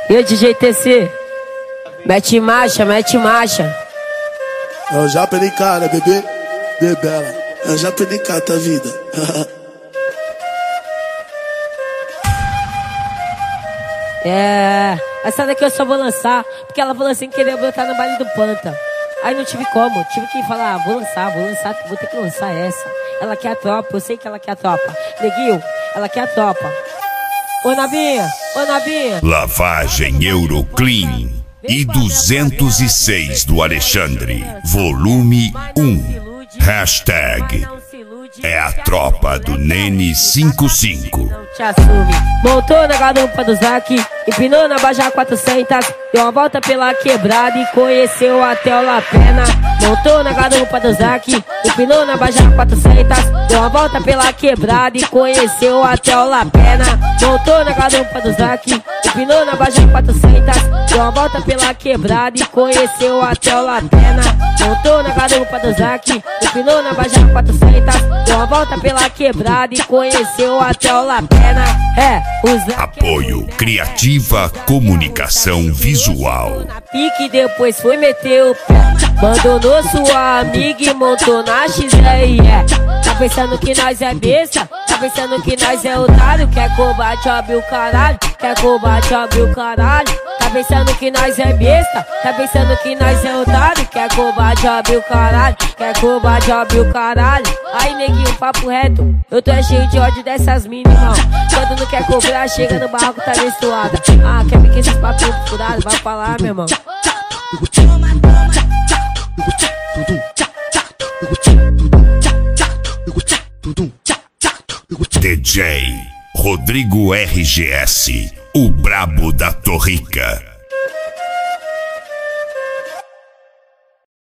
E aí, DJ TC? Mete marcha, mete marcha. É o Japa de cara, bebê, bebela. É o Japa de cara, tá vida. Essa daqui eu só vou lançar porque ela falou assim que queria botar no baile do Panta. Aí não tive como, tive que falar, vou lançar, vou ter que lançar essa. Ela quer a tropa, eu sei que ela quer a tropa. Neguinho, ela quer a tropa. Ô Nabinha, ô Nabinha. Lavagem Euroclean e 206 do Alexandre, volume 1. Hashtag é a tropa do Nene 55. Te assume. Montou na garupa do Zac, empinou na Baja 400, deu uma volta pela quebrada e conheceu até o Lapena. Montou na garupa do Zac, empinou na Baja 400, deu uma volta pela quebrada e conheceu até o Lapena. Montou na garupa do Zac, empinou na Baja 400, deu uma volta pela quebrada e conheceu até o Lapena. Montou na garupa do Zac, empinou na Baja 400, deu uma volta pela quebrada e conheceu até o Lapena. Apoio Criativa Comunicação Visual. Pique depois foi meter o pé, abandonou sua amiga e montou na XRE. Tá pensando que nós é besta? Tá pensando que nós é otário? Quer combate, abre o caralho. Quer combate, abre o caralho. Tá pensando que nós é besta? Tá pensando que nós é otário? Quer combate, abre o caralho. Quer combate, abre o caralho. Aí neguinho, papo reto, eu tô cheio de ódio dessas minas, irmão. Quando não quer cobrar, chega no barco, tá menstruada. Ah, quer ver que esses papinhos furados? Vai falar, meu irmão. DJ Rodrigo RGS, o brabo da Torrica.